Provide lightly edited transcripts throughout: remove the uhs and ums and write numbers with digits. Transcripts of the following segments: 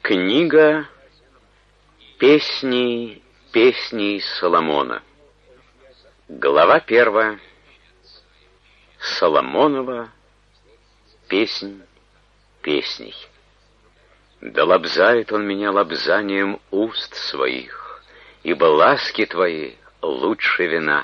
Книга песней Соломона. Глава 1. Соломонова песнь песней. Да лобзает он меня лобзанием уст своих, ибо ласки твои лучше вина.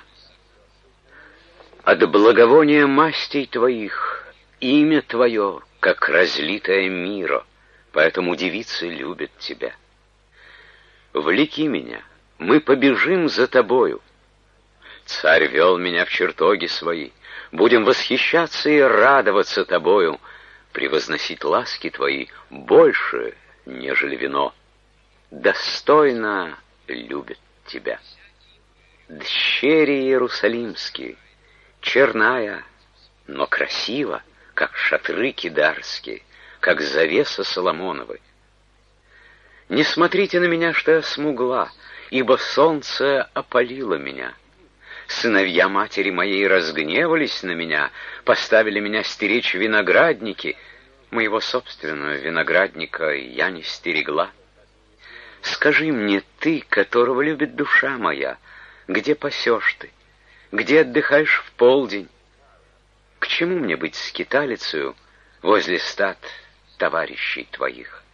От благовония мастей твоих имя твое, как разлитое миро, поэтому девицы любят тебя. Влеки меня, мы побежим за тобою. Царь вел меня в чертоги свои, будем восхищаться и радоваться тобою, превозносить ласки твои больше, нежели вино. Достойно любят тебя. Дщери иерусалимские, черная, но красива, как шатры кидарские, как завеса Соломоновы. Не смотрите на меня, что я смугла, ибо солнце опалило меня. Сыновья матери моей разгневались на меня, поставили меня стеречь виноградники. Моего собственного виноградника я не стерегла. Скажи мне, ты, которого любит душа моя, где пасешь ты, где отдыхаешь в полдень? К чему мне быть скиталицею возле стад товарищей твоих?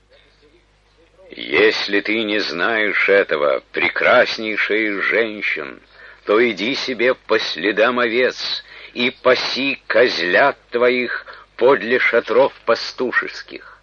Если ты не знаешь этого, прекраснейшая из женщин, то иди себе по следам овец и паси козлят твоих подле шатров пастушеских.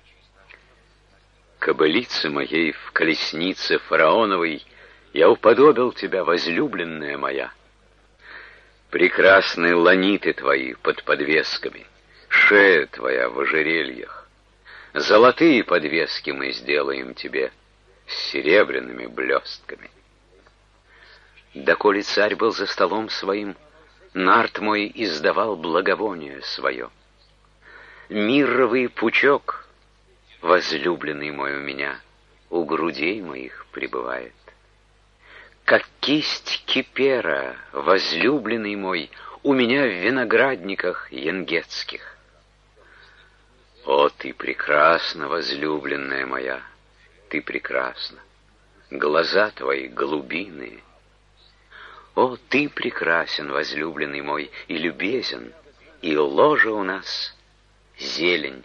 Кобылице моей в колеснице фараоновой я уподобил тебя, возлюбленная моя. Прекрасные ланиты твои под подвесками, шея твоя в ожерельях. Золотые подвески мы сделаем тебе с серебряными блестками. Доколе царь был за столом своим, нарт мой издавал благовоние свое. Мирровый пучок, возлюбленный мой у меня, у грудей моих пребывает. Как кисть кипера, возлюбленный мой, у меня в виноградниках янгетских. О, ты прекрасна, возлюбленная моя, ты прекрасна. Глаза твои голубиные. О, ты прекрасен, возлюбленный мой, и любезен, и ложа у нас зелень.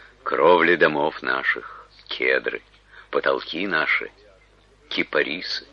Кровли домов наших, кедры, потолки наши, кипарисы.